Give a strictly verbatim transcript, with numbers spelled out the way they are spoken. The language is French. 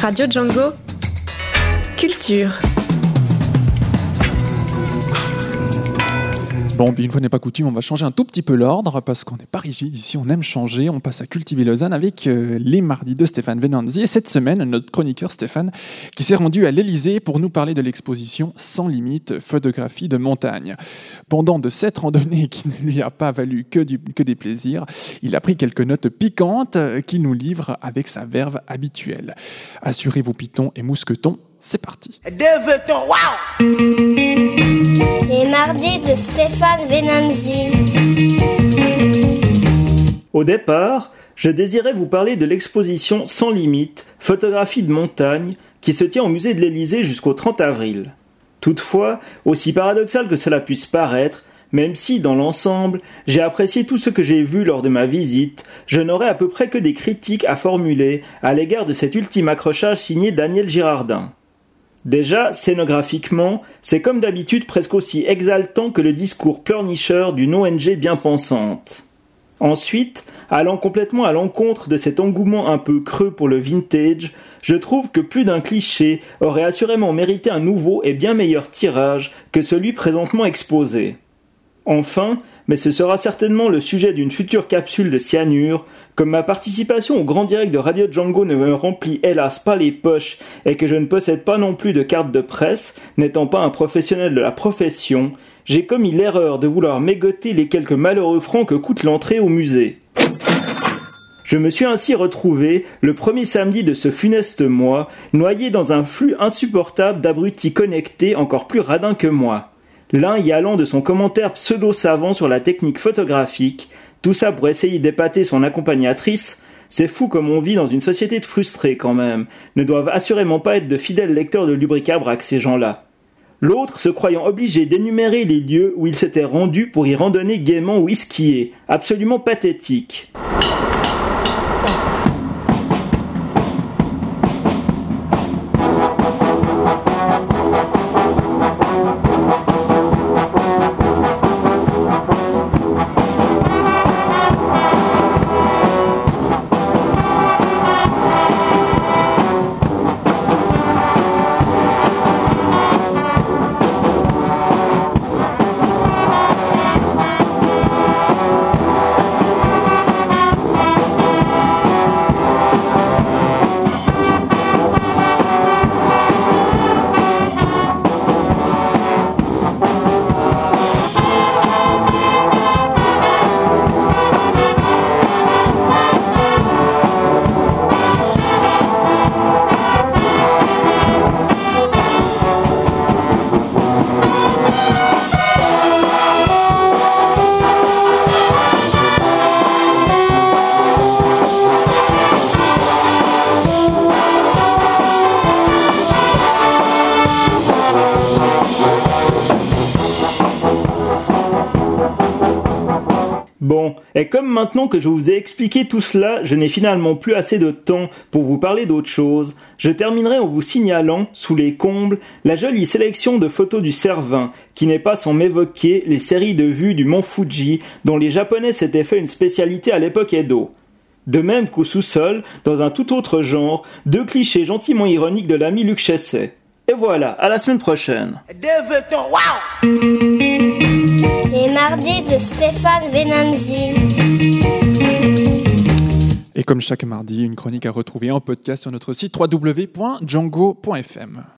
Radio Django. Culture. Bon, une fois n'est pas coutume, on va changer un tout petit peu l'ordre parce qu'on n'est pas rigide ici, on aime changer. On passe à Cultiver Lausanne avec euh, les mardis de Stéphane Venanzi. Et cette semaine, notre chroniqueur Stéphane qui s'est rendu à l'Élysée pour nous parler de l'exposition Sans Limite, photographie de montagne. Pendant de cette randonnée qui ne lui a pas valu que, du, que des plaisirs, il a pris quelques notes piquantes qu'il nous livre avec sa verve habituelle. Assurez-vous pitons et mousquetons, c'est parti. Wow. Les mardis de Stéphane Venanzi. Au départ, je désirais vous parler de l'exposition Sans Limite, photographie de montagne, qui se tient au musée de l'Élysée jusqu'au trente avril. Toutefois, aussi paradoxal que cela puisse paraître, même si, dans l'ensemble, j'ai apprécié tout ce que j'ai vu lors de ma visite, je n'aurai à peu près que des critiques à formuler à l'égard de cet ultime accrochage signé Daniel Girardin. Déjà, scénographiquement, c'est comme d'habitude presque aussi exaltant que le discours pleurnicheur d'une O N G bien pensante. Ensuite, allant complètement à l'encontre de cet engouement un peu creux pour le vintage, je trouve que plus d'un cliché aurait assurément mérité un nouveau et bien meilleur tirage que celui présentement exposé. Enfin, mais ce sera certainement le sujet d'une future capsule de cyanure, comme ma participation au grand direct de Radio Django ne me remplit hélas pas les poches et que je ne possède pas non plus de carte de presse, n'étant pas un professionnel de la profession, j'ai commis l'erreur de vouloir mégoter les quelques malheureux francs que coûte l'entrée au musée. Je me suis ainsi retrouvé, le premier samedi de ce funeste mois, noyé dans un flux insupportable d'abrutis connectés encore plus radins que moi. L'un y allant de son commentaire pseudo-savant sur la technique photographique, tout ça pour essayer d'épater son accompagnatrice. C'est fou comme on vit dans une société de frustrés quand même, ne doivent assurément pas être de fidèles lecteurs de lubricabrac ces gens-là. L'autre se croyant obligé d'énumérer les lieux où il s'était rendu pour y randonner gaiement ou y skier, absolument pathétique. Bon, et comme maintenant que je vous ai expliqué tout cela, je n'ai finalement plus assez de temps pour vous parler d'autre chose, je terminerai en vous signalant, sous les combles, la jolie sélection de photos du Cervin, qui n'est pas sans m'évoquer les séries de vues du mont Fuji, dont les Japonais s'étaient fait une spécialité à l'époque Edo. De même qu'au sous-sol, dans un tout autre genre, deux clichés gentiment ironiques de l'ami Luc Chesset. Et voilà, à la semaine prochaine. Wow. Les mardis de Stéphane Venanzi. Et comme chaque mardi, une chronique à retrouver en podcast sur notre site w w w point django point f m.